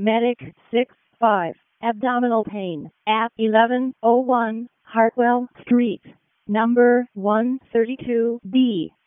Medic 6-5. Abdominal pain at 1101 Hartwell Street, number 132B.